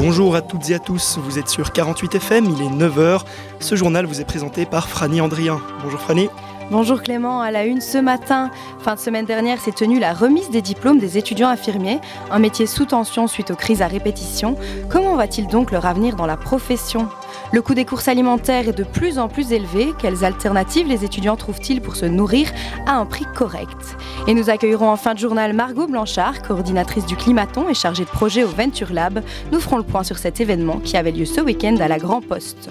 Bonjour à toutes et à tous, vous êtes sur 48 FM, il est 9h. Ce journal vous est présenté par Franny Andrien. Bonjour Franny. Bonjour Clément, à la une ce matin. Fin de semaine dernière s'est tenue la remise des diplômes des étudiants infirmiers, un métier sous tension suite aux crises à répétition. Comment va-t-il donc leur avenir dans la profession ? Le coût des courses alimentaires est de plus en plus élevé. Quelles alternatives les étudiants trouvent-ils pour se nourrir à un prix correct ? Et nous accueillerons en fin de journal Margot Blanchard, coordinatrice du Climaton et chargée de projet au Venture Lab. Nous ferons le point sur cet événement qui avait lieu ce week-end à la Grand Poste.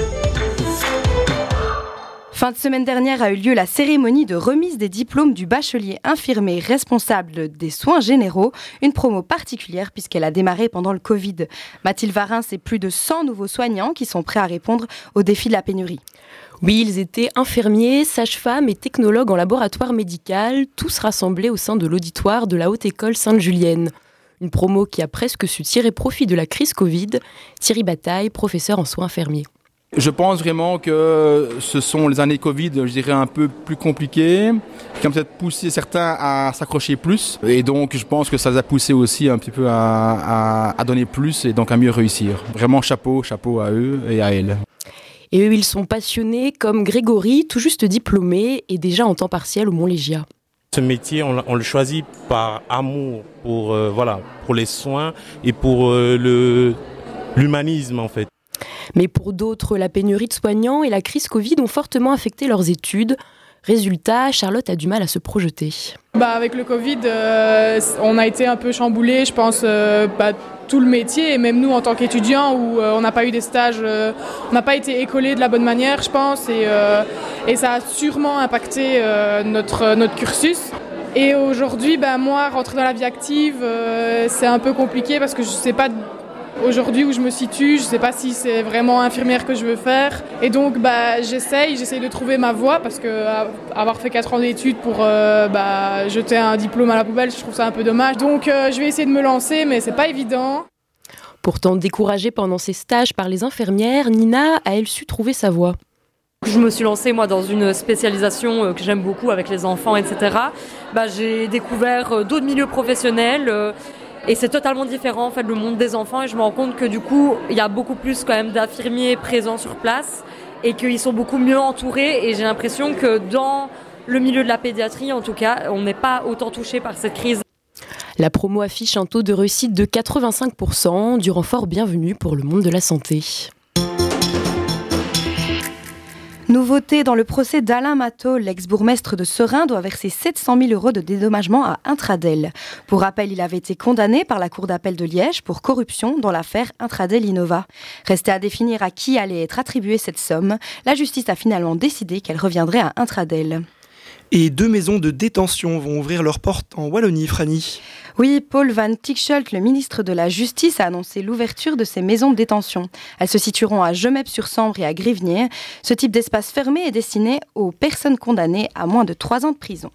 Fin de semaine dernière a eu lieu la cérémonie de remise des diplômes du bachelier infirmier responsable des soins généraux, une promo particulière puisqu'elle a démarré pendant le Covid. Mathilde Varin, c'est plus de 100 nouveaux soignants qui sont prêts à répondre aux défis de la pénurie. Oui, ils étaient infirmiers, sages-femmes et technologues en laboratoire médical, tous rassemblés au sein de l'auditoire de la Haute École Sainte-Julienne. Une promo qui a presque su tirer profit de la crise Covid. Thierry Bataille, professeur en soins infirmiers. Je pense vraiment que ce sont les années Covid, je dirais, un peu plus compliquées, qui ont peut-être poussé certains à s'accrocher plus. Et donc, je pense que ça les a poussés aussi un petit peu à donner plus et donc à mieux réussir. Vraiment, chapeau à eux et à elles. Et eux, ils sont passionnés comme Grégory, tout juste diplômé et déjà en temps partiel au Mont-Légia. Ce métier, on le choisit par amour pour les soins et pour l'humanisme en fait. Mais pour d'autres, la pénurie de soignants et la crise Covid ont fortement affecté leurs études. Résultat, Charlotte a du mal à se projeter. Avec le Covid, on a été un peu chamboulés, je pense, tout le métier, et même nous en tant qu'étudiants, où on n'a pas eu des stages, on n'a pas été écolés de la bonne manière, je pense, et ça a sûrement impacté notre cursus. Et aujourd'hui, moi, rentrer dans la vie active, c'est un peu compliqué parce que je ne sais pas aujourd'hui où je me situe, je ne sais pas si c'est vraiment infirmière que je veux faire. Et donc j'essaye de trouver ma voie parce que avoir fait 4 ans d'études pour jeter un diplôme à la poubelle, je trouve ça un peu dommage. Donc je vais essayer de me lancer, mais c'est pas évident. Pourtant découragée pendant ses stages par les infirmières, Nina a elle su trouver sa voie. Je me suis lancée moi dans une spécialisation que j'aime beaucoup avec les enfants, etc. J'ai découvert d'autres milieux professionnels. Et c'est totalement différent en fait le monde des enfants et je me rends compte que du coup il y a beaucoup plus quand même d'infirmiers présents sur place et qu'ils sont beaucoup mieux entourés et j'ai l'impression que dans le milieu de la pédiatrie en tout cas on n'est pas autant touché par cette crise. La promo affiche un taux de réussite de 85%, du renfort bienvenu pour le monde de la santé. Nouveauté dans le procès d'Alain Matteau, l'ex-bourgmestre de Serein doit verser 700 000 € de dédommagement à Intradel. Pour rappel, il avait été condamné par la Cour d'appel de Liège pour corruption dans l'affaire Intradel Innova. Restait à définir à qui allait être attribuée cette somme. La justice a finalement décidé qu'elle reviendrait à Intradel. Et 2 maisons de détention vont ouvrir leurs portes en Wallonie, Franny. Oui, Paul Van Tichelt, le ministre de la Justice, a annoncé l'ouverture de ces maisons de détention. Elles se situeront à Gemep-sur-Sambre et à Grivnier. Ce type d'espace fermé est destiné aux personnes condamnées à moins de 3 ans de prison.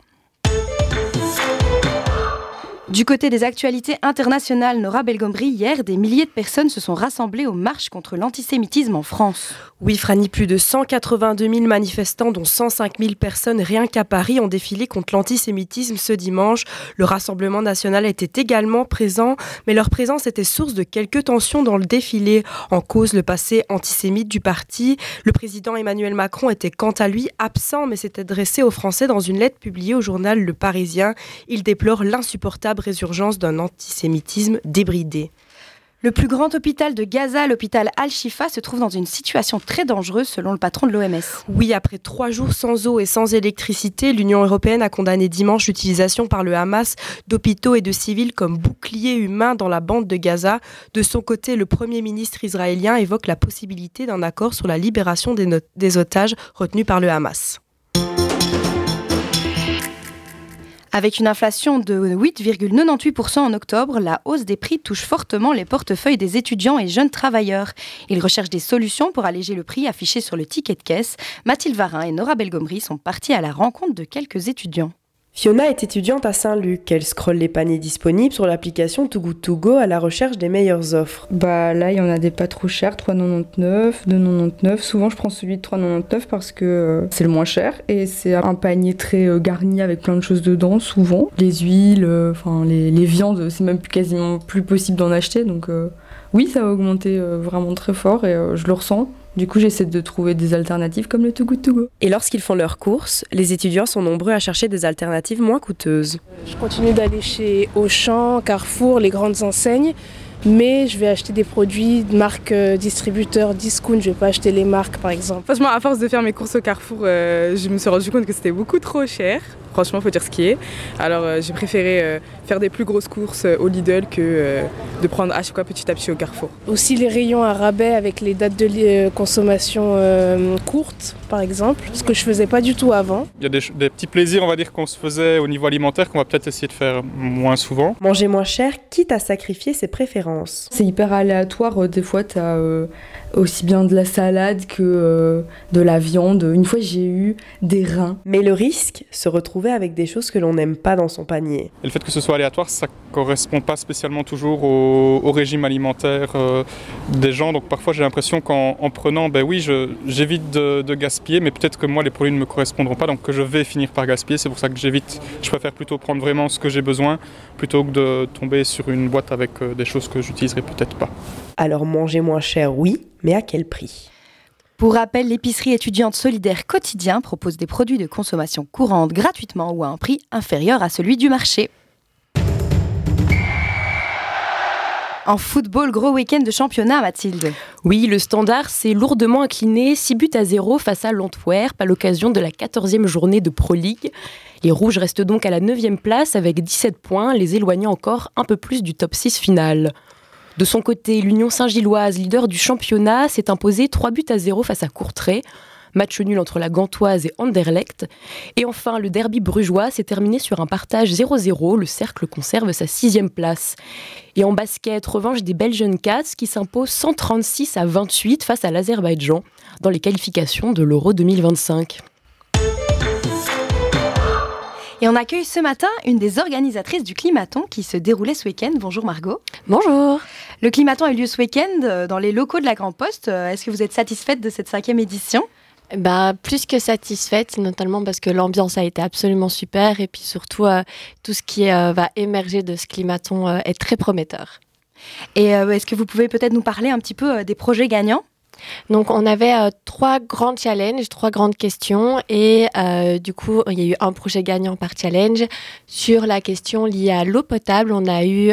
Du côté des actualités internationales, Nora Belgombry, hier, des milliers de personnes se sont rassemblées aux marches contre l'antisémitisme en France. Oui, Franny, plus de 182 000 manifestants, dont 105 000 personnes rien qu'à Paris, ont défilé contre l'antisémitisme ce dimanche. Le Rassemblement national était également présent, mais leur présence était source de quelques tensions dans le défilé. En cause, le passé antisémite du parti. Le président Emmanuel Macron était quant à lui absent, mais s'était adressé aux Français dans une lettre publiée au journal Le Parisien. Il déplore l'insupportable résurgence d'un antisémitisme débridé. Le plus grand hôpital de Gaza, l'hôpital Al-Shifa, se trouve dans une situation très dangereuse selon le patron de l'OMS. Oui, après 3 jours sans eau et sans électricité, l'Union européenne a condamné dimanche l'utilisation par le Hamas d'hôpitaux et de civils comme boucliers humains dans la bande de Gaza. De son côté, le Premier ministre israélien évoque la possibilité d'un accord sur la libération des otages retenus par le Hamas. Avec une inflation de 8,98% en octobre, la hausse des prix touche fortement les portefeuilles des étudiants et jeunes travailleurs. Ils recherchent des solutions pour alléger le prix affiché sur le ticket de caisse. Mathilde Varin et Nora Belgombry sont partis à la rencontre de quelques étudiants. Fiona est étudiante à Saint-Luc. Elle scrolle les paniers disponibles sur l'application Too Good To Go à la recherche des meilleures offres. Là, il y en a des pas trop chers, 3,99, 2,99. Souvent, je prends celui de 3,99 parce que c'est le moins cher et c'est un panier très garni avec plein de choses dedans, souvent. Les huiles, les viandes, c'est même quasiment plus possible d'en acheter. Donc oui, ça va augmenter vraiment très fort et je le ressens. Du coup, j'essaie de trouver des alternatives comme le Too Good To Go. Et lorsqu'ils font leurs courses, les étudiants sont nombreux à chercher des alternatives moins coûteuses. Je continue d'aller chez Auchan, Carrefour, les grandes enseignes, mais je vais acheter des produits de marques distributeurs discount. Je vais pas acheter les marques, par exemple. Franchement, à force de faire mes courses au Carrefour, je me suis rendu compte que c'était beaucoup trop cher. Franchement, faut dire ce qui est. Alors, j'ai préféré faire des plus grosses courses au Lidl que de prendre à chaque fois petit à petit au Carrefour. Aussi les rayons à rabais avec les dates de consommation courtes, par exemple, ce que je faisais pas du tout avant. Il y a des petits plaisirs, on va dire, qu'on se faisait au niveau alimentaire qu'on va peut-être essayer de faire moins souvent. Manger moins cher, quitte à sacrifier ses préférences. C'est hyper aléatoire. Des fois, tu as aussi bien de la salade que de la viande. Une fois, j'ai eu des reins. Mais le risque, se retrouver avec des choses que l'on n'aime pas dans son panier. Et le fait que ce soit aléatoire, ça correspond pas spécialement toujours au régime alimentaire des gens. Donc parfois, j'ai l'impression qu'en prenant, j'évite de gaspiller, mais peut-être que moi, les produits ne me correspondront pas, donc que je vais finir par gaspiller. C'est pour ça que j'évite. Je préfère plutôt prendre vraiment ce que j'ai besoin, plutôt que de tomber sur une boîte avec des choses que j'utiliserai peut-être pas. Alors manger moins cher, oui, mais à quel prix ? Pour rappel, l'épicerie étudiante solidaire Quotidien propose des produits de consommation courante gratuitement ou à un prix inférieur à celui du marché. En football, gros week-end de championnat, Mathilde. Oui, le Standard s'est lourdement incliné 6-0 face à l'Antwerp à l'occasion de la 14e journée de Pro League. Les Rouges restent donc à la 9e place avec 17 points, les éloignant encore un peu plus du top 6 final. De son côté, l'Union Saint-Gilloise, leader du championnat, s'est imposée 3-0 face à Courtrai. Match nul entre la Gantoise et Anderlecht. Et enfin, le derby brugeois s'est terminé sur un partage 0-0. Le Cercle conserve sa 6e place. Et en basket, revanche des Belgian Cats qui s'imposent 136-28 face à l'Azerbaïdjan dans les qualifications de l'Euro 2025. Et on accueille ce matin une des organisatrices du Climaton qui se déroulait ce week-end. Bonjour Margot. Bonjour. Le Climaton a eu lieu ce week-end dans les locaux de la Grand Poste. Est-ce que vous êtes satisfaite de cette 5e édition ? Plus que satisfaite, notamment parce que l'ambiance a été absolument super et puis surtout tout ce qui va émerger de ce Climaton est très prometteur. Et est-ce que vous pouvez peut-être nous parler un petit peu des projets gagnants ? Donc on avait 3 grands challenges, 3 grandes questions et du coup il y a eu un projet gagnant par challenge. Sur la question liée à l'eau potable, on a eu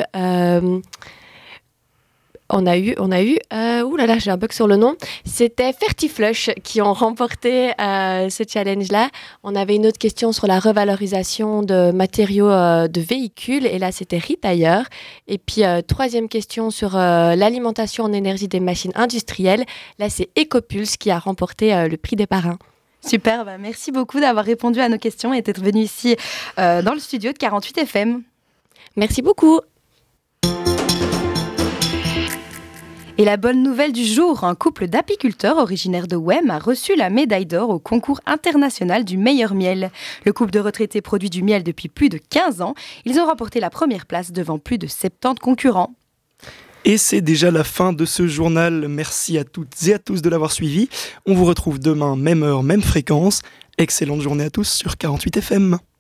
j'ai un bug sur le nom. C'était Fertiflush qui ont remporté ce challenge-là. On avait une autre question sur la revalorisation de matériaux de véhicules. Et là, c'était Retailleur. Et puis, 3e question sur l'alimentation en énergie des machines industrielles. Là, c'est Ecopulse qui a remporté le prix des parrains. Super, merci beaucoup d'avoir répondu à nos questions et d'être venu ici dans le studio de 48 FM. Merci beaucoup. Et la bonne nouvelle du jour, un couple d'apiculteurs originaires de Wem a reçu la médaille d'or au concours international du meilleur miel. Le couple de retraités produit du miel depuis plus de 15 ans. Ils ont remporté la première place devant plus de 70 concurrents. Et c'est déjà la fin de ce journal. Merci à toutes et à tous de l'avoir suivi. On vous retrouve demain, même heure, même fréquence. Excellente journée à tous sur 48 FM.